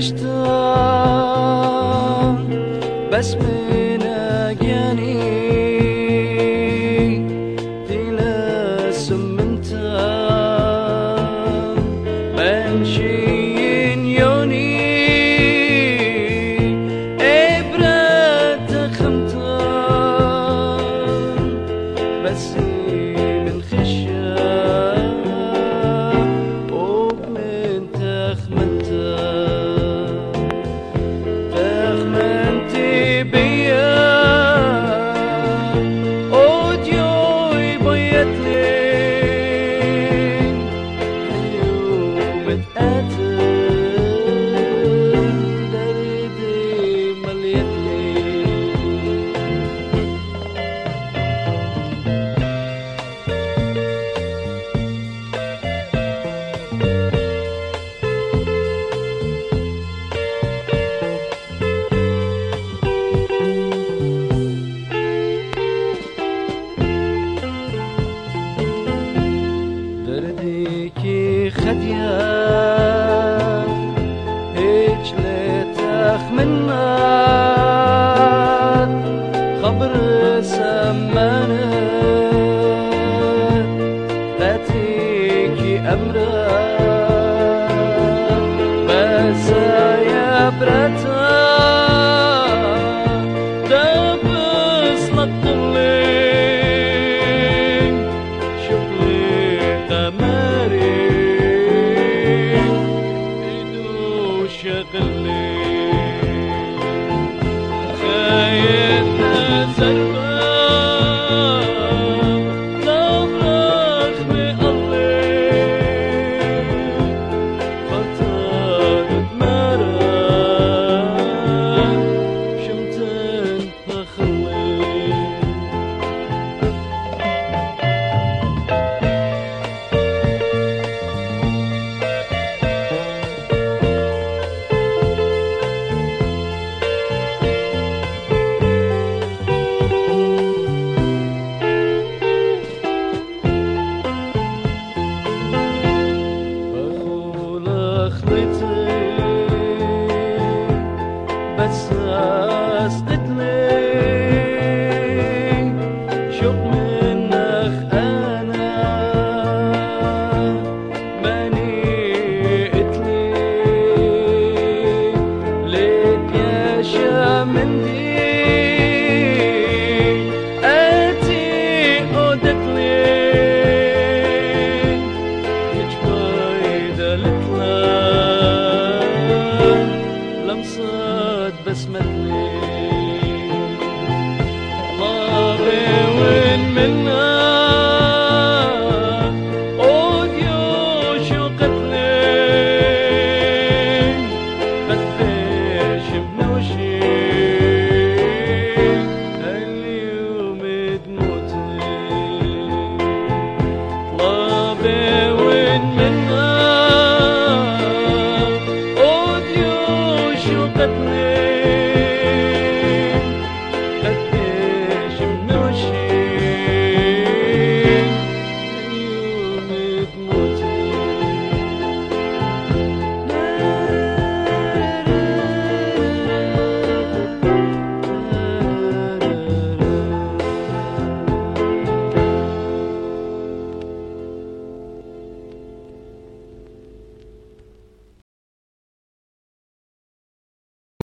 عشتها بس من أجياني تلاسم منتا منشين يوني إبرة خمتا بس من خشا ومن تخمنتا تخمنتي بيا وديوي بيتلين اليوم اتقاتل دردي مليتلين درديكي خديا هيج لتخ منات خبر سمانات تاتيكي أمرات بس يا برتا دبس لطلين شغلي تماري بدو شغلي خايتنا زربا نفرخ بقلي خطر مرة شمتن تخلي بس اسقط لي شوق منك انا ماني قتلي ليك يا شامندي